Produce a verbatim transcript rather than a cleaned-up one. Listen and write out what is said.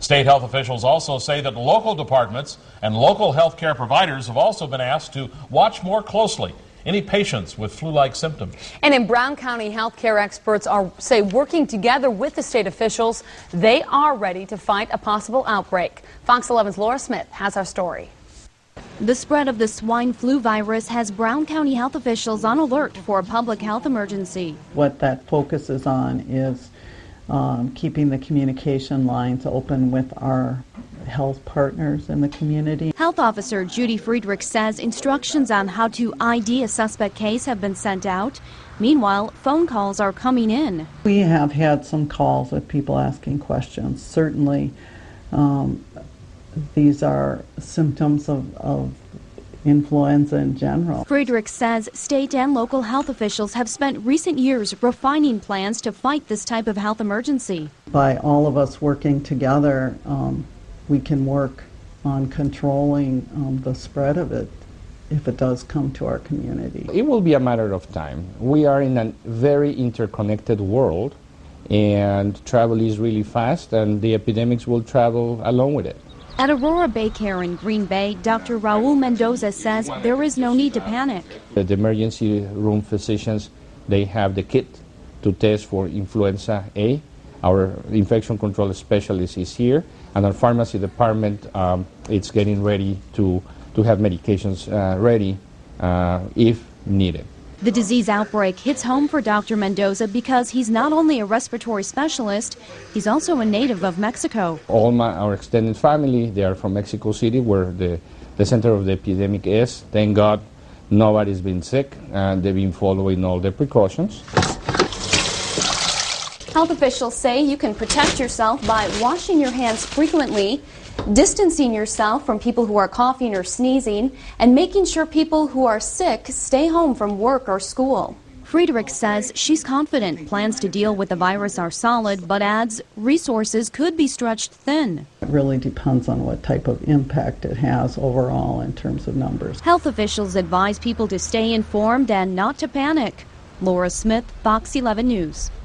State health officials also say that local departments and local health care providers have also been asked to watch more closely any patients with flu-like symptoms. And in Brown County, healthcare experts are, say, working together with the state officials. They are ready to fight a possible outbreak. Fox eleven's Laura Smith has our story. The spread of the swine flu virus has Brown County health officials on alert for a public health emergency. What that focuses on is um, keeping the communication lines open with our health partners in the community. Health Officer Judy Friedrich says instructions on how to I D a suspect case have been sent out. Meanwhile, phone calls are coming in. We have had some calls with people asking questions. Certainly, um, these are symptoms of, of influenza in general. Friedrich says state and local health officials have spent recent years refining plans to fight this type of health emergency. By all of us working together, um, we can work on controlling um, the spread of it if it does come to our community. It will be a matter of time. We are in a very interconnected world, and travel is really fast, and the epidemics will travel along with it. At Aurora Bay Care in Green Bay, Doctor Raul Mendoza says there is no need to panic. The emergency room physicians, they have the kit to test for influenza A. Our infection control specialist is here, and our pharmacy department um, it's getting ready to, to have medications uh, ready uh, if needed. The disease outbreak hits home for Doctor Mendoza because he's not only a respiratory specialist, he's also a native of Mexico. All my, our extended family, they are from Mexico City, where the, the center of the epidemic is. Thank God nobody's been sick, and they've been following all the precautions. Health officials say you can protect yourself by washing your hands frequently, distancing yourself from people who are coughing or sneezing, and making sure people who are sick stay home from work or school. Friedrich says she's confident plans to deal with the virus are solid, but adds resources could be stretched thin. It really depends on what type of impact it has overall in terms of numbers. Health officials advise people to stay informed and not to panic. Laura Smith, Fox eleven News.